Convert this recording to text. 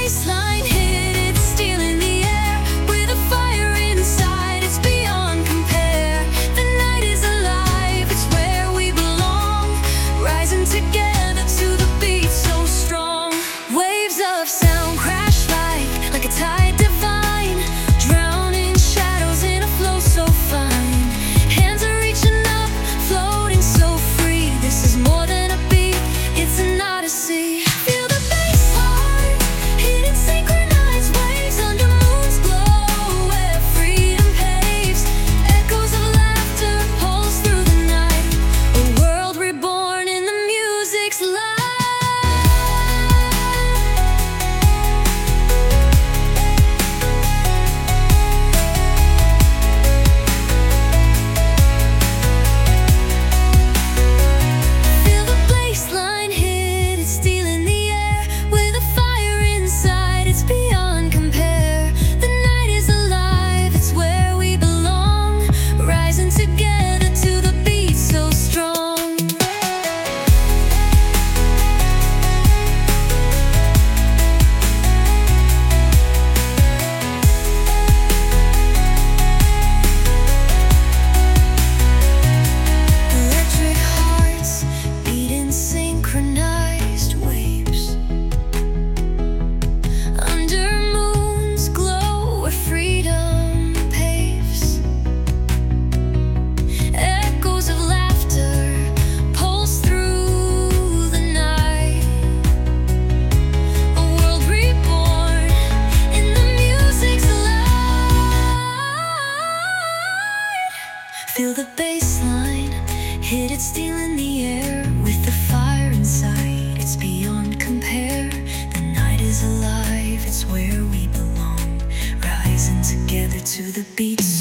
baseline hit, it's stealing the air. With a fire inside, it's beyond compare. The night is alive, it's where we belong. Rising together to the beat so strong. Waves of sound crash like a tide divine, drowning shadows in a flow so fine. Hands are reaching up, floating so free. This is more than a beat, it's an odyssey. Feel the bass heart hitting synchronized waves under moon's glow, where freedom paves. Echoes of laughter pulse through the night. A world reborn in the music's light. Feel the baseline hit, it's stealing the air. With a fire inside, it's beyond compare. The night is alive, it's where we belong. Rising together to the beat so strong. Electric hearts beating synchronized waves under moon's glow, where freedom paves. Echoes of laughter pulse through the night. A world reborn in the music's light. Feel the baseline hit, it's stealing the air. With the fire inside, it's beyond compare. The night is alive, it's where we belong. Rising together to the beat